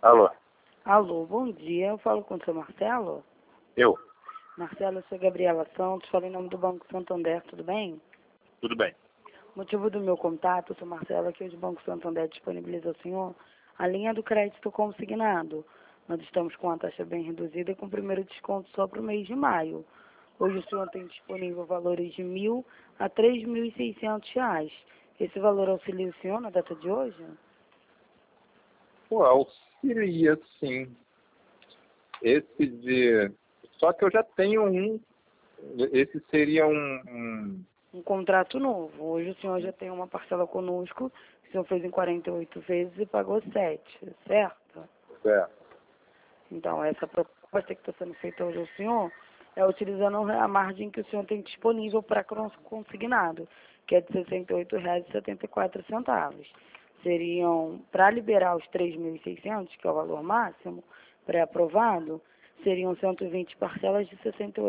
Alô? Alô, bom dia. Eu falo com o seu Marcelo? Eu? Marcelo, eu sou Gabriela Santos, falo em nome do Banco Santander, tudo bem? Tudo bem. O motivo do meu contato, seu Marcelo, é que hoje o Banco Santander disponibiliza ao senhor a linha do crédito consignado. Nós estamos com uma taxa bem reduzida e com o primeiro desconto só para o mês de maio. Hoje o senhor tem disponível valores de R$ 1.000 a R$ 3.600. Esse valor auxilia o senhor na data de hoje? Pô, auxilia sim. Esse de... Só que eu já tenho um. Esse seria Um contrato novo. Hoje o senhor já tem uma parcela conosco, que o senhor fez em 48 vezes e pagou 7, certo? É. Então, essa proposta que está sendo feita hoje ao senhor é utilizando a margem que o senhor tem disponível para consignado, que é de R$ 68,74. Seriam, para liberar os 3.600, que é o valor máximo, pré-aprovado, seriam 120 parcelas de R$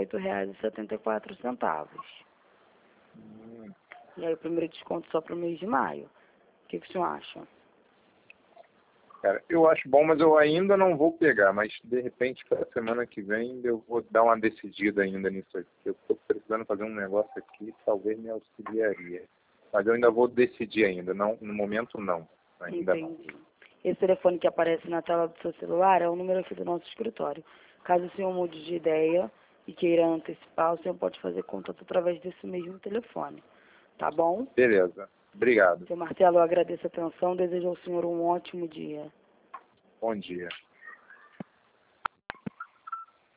68,74. E aí o primeiro desconto só para o mês de maio. O que o senhor acha? Cara, eu acho bom, mas eu ainda não vou pegar. Mas, de repente, para a semana que vem, eu vou dar uma decidida ainda nisso aqui. Eu estou precisando fazer um negócio aqui, talvez me auxiliaria. Mas eu ainda vou decidir ainda. Não, no momento, não. Ainda não. Entendi. Esse telefone que aparece na tela do seu celular é o número aqui do nosso escritório. Caso o senhor mude de ideia e queira antecipar, o senhor pode fazer contato através desse mesmo telefone. Tá bom? Beleza. Obrigado. Seu Marcelo, eu agradeço a atenção. Desejo ao senhor um ótimo dia. Bom dia.